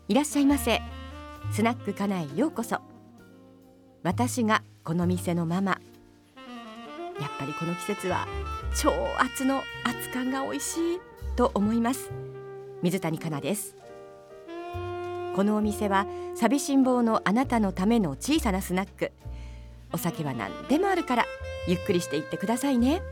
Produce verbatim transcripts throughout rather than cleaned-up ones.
いらっしゃいませ。スナックかなへようこそ。私がこの店のママ。やっぱりこの季節は超熱の熱燗が美味しいと思います。水谷香奈です。このお店は寂しん坊のあなたのための小さなスナック。お酒は何でもあるからゆっくりしていってくださいね。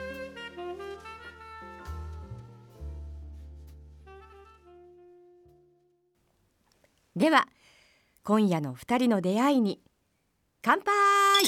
では今夜のふたりの出会いに乾杯。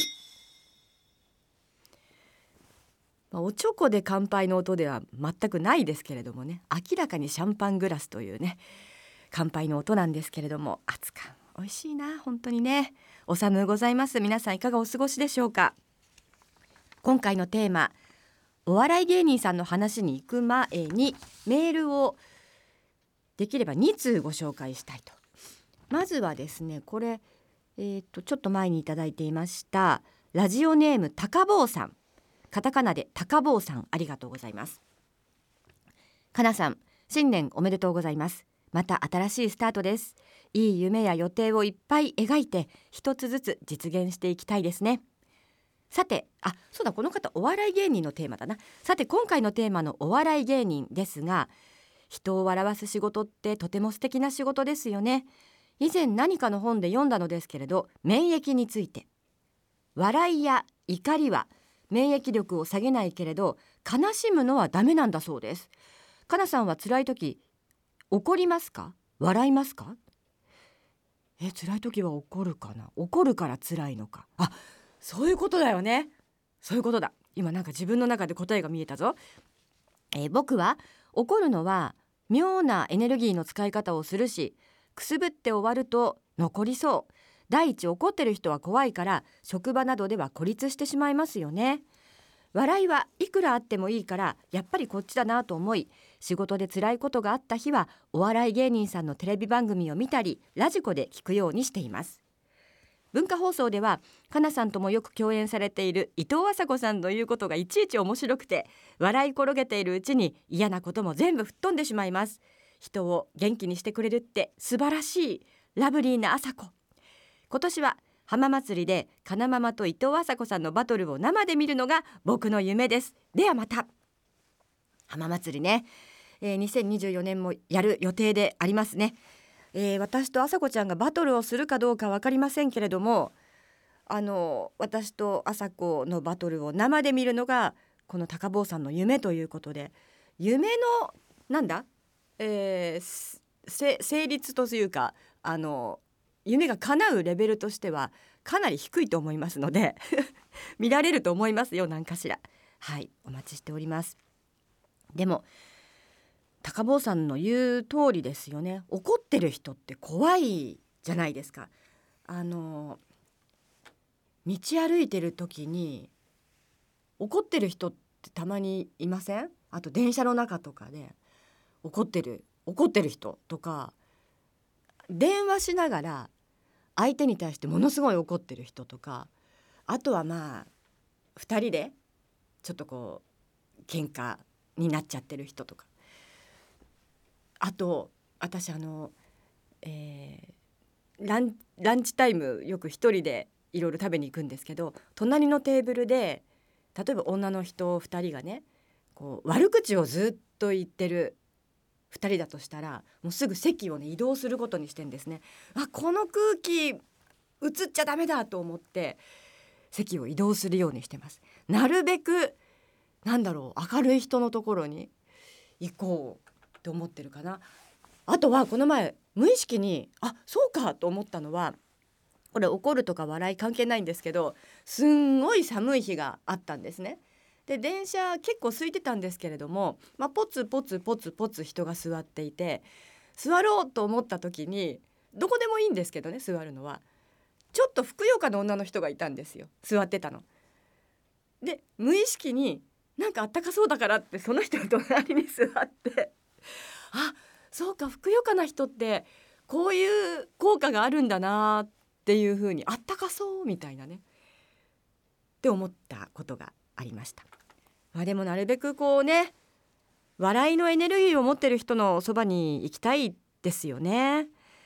おちょこで乾杯の音では全くないですけれどもね、明らかにシャンパングラスというね乾杯の音なんですけれども、熱燗美味しいな本当にね。お寒うございます。皆さんいかがお過ごしでしょうか。今回のテーマ、お笑い芸人さんの話に行く前にメールをできればに通ご紹介したいと。まずはですね、これ、えー、とちょっと前にいただいていましたラジオネーム高坊さん、カタカナで高坊さん、ありがとうございます。かなさん、新年おめでとうございます。また新しいスタートです。いい夢や予定をいっぱい描いて一つずつ実現していきたいですね。さて、あ、そうだ、この方お笑い芸人のテーマだな。さて、今回のテーマのお笑い芸人ですが、人を笑わす仕事ってとても素敵な仕事ですよね。以前何かの本で読んだのですけれど、免疫について、笑いや怒りは免疫力を下げないけれど悲しむのはダメなんだそうです。かなさんは辛い時怒りますか、笑いますか。え辛い時は怒るかな。怒るから辛いのか。あ、そういうことだよね。そういうことだ。今なんか自分の中で答えが見えたぞ。えー僕は怒るのは妙なエネルギーの使い方をするし、くすぶって終わると残りそう。第一、怒ってる人は怖いから職場などでは孤立してしまいますよね。笑いはいくらあってもいいからやっぱりこっちだなと思い、仕事で辛いことがあった日はお笑い芸人さんのテレビ番組を見たりラジコで聞くようにしています。文化放送ではかなさんともよく共演されている伊藤麻子さんの言うことがいちいち面白くて、笑い転げているうちに嫌なことも全部吹っ飛んでしまいます。人を元気にしてくれるって素晴らしいラブリーな麻子。今年は浜祭りでかなママと伊藤麻子さんのバトルを生で見るのが僕の夢です。ではまた。浜祭りね、えー、にせんにじゅうよねんもやる予定でありますね。えー、私と麻子ちゃんがバトルをするかどうか分かりませんけれども、あの私と麻子のバトルを生で見るのがこの高坊さんの夢ということで、夢のなんだ、えー、成立というか、あの夢が叶うレベルとしてはかなり低いと思いますので見られると思いますよ、何かしら。はい、お待ちしております。でも高坊さんの言う通りですよね。怒ってる人って怖いじゃないですか。あの道歩いてる時に怒ってる人ってたまにいません？あと電車の中とかで怒ってる怒ってる人とか、電話しながら相手に対してものすごい怒ってる人とか、あとはまあふたりでちょっとこう喧嘩になっちゃってる人とか、あと私あの、えー、ラン、ランチタイムよく一人でいろいろ食べに行くんですけど、隣のテーブルで例えば女の人ふたりがねこう悪口をずっと言ってるふたりだとしたら、もうすぐ席をね移動することにしてんですね。あ、この空気映っちゃダメだと思って席を移動するようにしてます。なるべくなんだろう、明るい人のところに行こうと思ってるかな。あとはこの前無意識にあそうかと思ったのは、これ怒るとか笑い関係ないんですけど、すんごい寒い日があったんですね。で電車結構空いてたんですけれども、まあ、ポツポツポツポツ人が座っていて、座ろうと思った時にどこでもいいんですけどね、座るのはちょっとふくよかな女の人がいたんですよ、座ってたので。無意識になんかあったかそうだからってその人の隣に座ってあ、そうか、ふくよかな人ってこういう効果があるんだなっていう風に、あったかそうみたいなねって思ったことがありました。まあ、でもなるべくこうね、笑いのエネルギーを持ってる人のそばに行きたいですよね。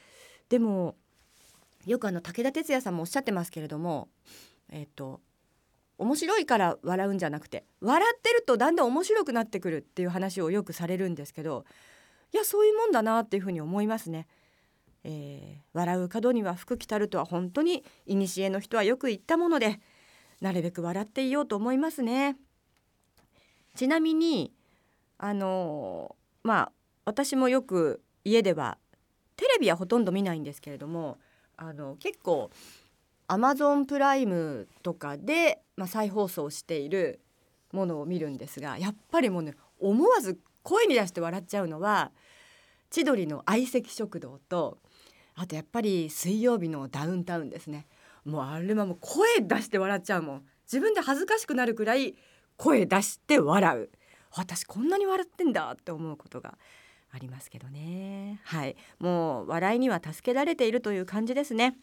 でもよくあの武田鉄矢さんもおっしゃってますけれども、えっと面白いから笑うんじゃなくて、笑ってるとだんだん面白くなってくるっていう話をよくされるんですけど、いやそういうもんだなっていうふうに思いますね。えー、笑う門には福来たるとは本当に古の人はよく言ったもので、なるべく笑っていようと思いますね。ちなみにあのー、まあ私もよく家ではテレビはほとんど見ないんですけれども、あの結構アマゾンプライムとかで、まあ、再放送しているものを見るんですが、やっぱりもうね思わず声に出して笑っちゃうのは千鳥の相席食堂と、あとやっぱり水曜日のダウンタウンですね。もうあれはもう声出して笑っちゃうもん。自分で恥ずかしくなるくらい声出して笑う。私こんなに笑ってんだって思うことがありますけどね。はい、もう笑いには助けられているという感じですね。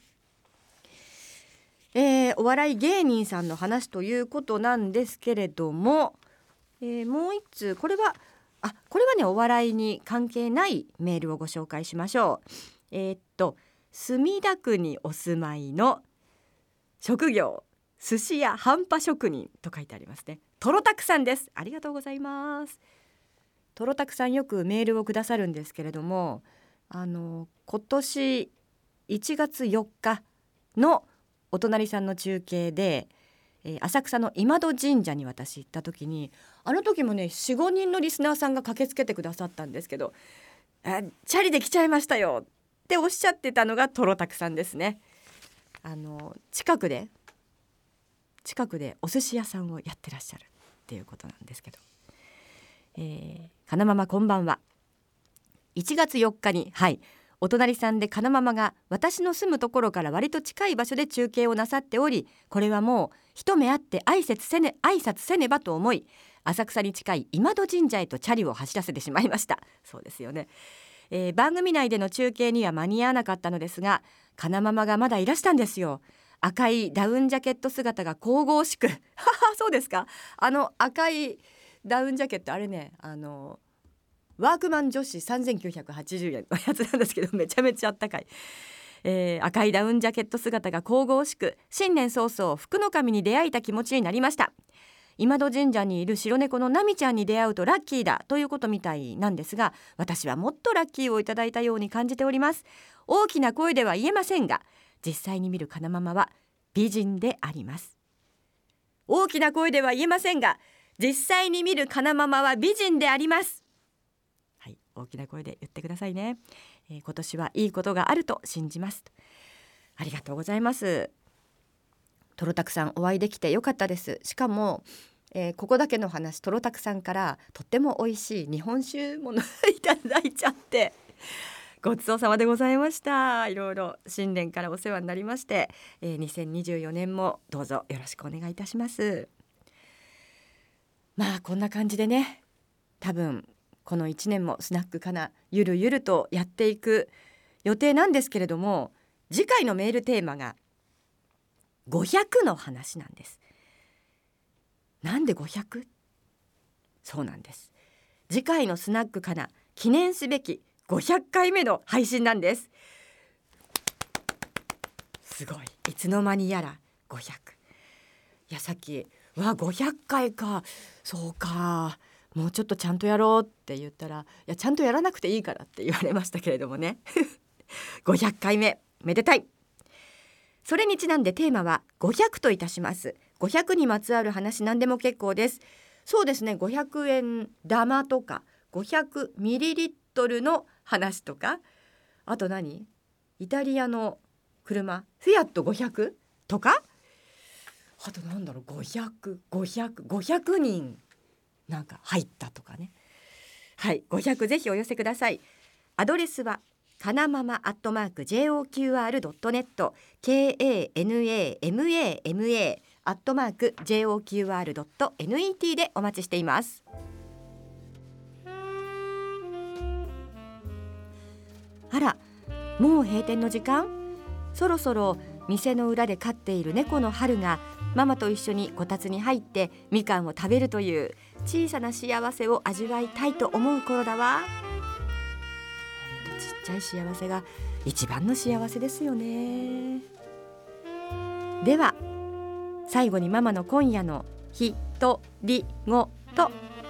えー、お笑い芸人さんの話ということなんですけれども、えー、もう一通、これはあこれはねお笑いに関係ないメールをご紹介しましょう。えー、っと墨田区にお住まいの職業寿司や半端職人と書いてありますね。とろたくさんです。ありがとうございます。とろたくさんよくメールをくださるんですけれども、あの今年いちがつよっかのお隣さんの中継で、えー、浅草の今戸神社に私行った時に、あの時もね よん,ご 人のリスナーさんが駆けつけてくださったんですけど、あチャリで来ちゃいましたよっておっしゃってたのがとろたくさんですね。あの近くで近くでお寿司屋さんをやってらっしゃるっていうことなんですけど、えー、かなママこんばんは。いちがつよっかに、はいお隣さんでかなママが私の住むところから割と近い場所で中継をなさっており、これはもう一目会って挨拶せね、挨拶せねばと思い、浅草に近い今戸神社へとチャリを走らせてしまいました。そうですよね、えー、番組内での中継には間に合わなかったのですが、かなママがまだいらしたんですよ。赤いダウンジャケット姿が神々しくそうですか、あの赤いダウンジャケット、あれねあのワークマン女子さんぜんきゅうひゃくはちじゅうえんのやつなんですけど、めちゃめちゃあったかい、えー、赤いダウンジャケット姿が神々しく、新年早々福の神に出会えた気持ちになりました。今戸神社にいる白猫のナミちゃんに出会うとラッキーだということみたいなんですが、私はもっとラッキーをいただいたように感じております。大きな声では言えませんが、実際に見るかなママは美人であります。大きな声では言えませんが、実際に見るかなママは美人であります。はい、大きな声で言ってくださいね、えー、今年はいいことがあると信じます。ありがとうございます。とろたくさんお会いできてよかったです。しかも、えー、ここだけの話、とろたくさんからとっても美味しい日本酒ものいただいちゃってごちそうさまでございました。いろいろ新年からお世話になりまして、えー、にせんにじゅうよねんもどうぞよろしくお願いいたします。まあこんな感じでね、多分このいちねんもスナックかなゆるゆるとやっていく予定なんですけれども、次回のメールテーマがごひゃくの話なんです。なんで ごひゃく？ そうなんです。次回のスナックかな記念すべきごひゃっかいめの配信なんです。すごい、いつの間にやらごひゃく。いやさっきわごひゃっかいか、そうかもうちょっとちゃんとやろうって言ったら、いやちゃんとやらなくていいからって言われましたけれどもねごひゃっかいめめでたい。それにちなんでテーマはごひゃくといたします。ごひゃくにまつわる話何でも結構です。そうですね、ごひゃくえん玉とかごひゃくミリリットルの話とか、あと何イタリアの車フィアットごひゃくとか、あとなんだろうごひゃく、ごひゃく、ごひゃくにんなんか入ったとかね。はい、ごひゃくぜひお寄せください。アドレスはかなママアットマーク ジェイオーキューアールドットネット ケーエーエヌエーエムエーエムエー アットマーク ジェイオーキューアールドットネット でお待ちしています。あら、もう閉店の時間？そろそろ店の裏で飼っている猫の春がママと一緒にこたつに入ってみかんを食べるという小さな幸せを味わいたいと思う頃だわ。本当ちっちゃい幸せが一番の幸せですよね。では最後にママの今夜のひとりごと。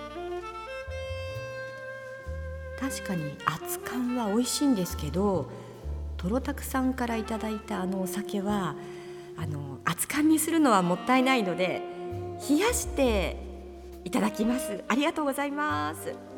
確かに熱燗は美味しいんですけど、とろたくさんからいただいたあのお酒はあの熱燗にするのはもったいないので冷やしていただきます。ありがとうございます。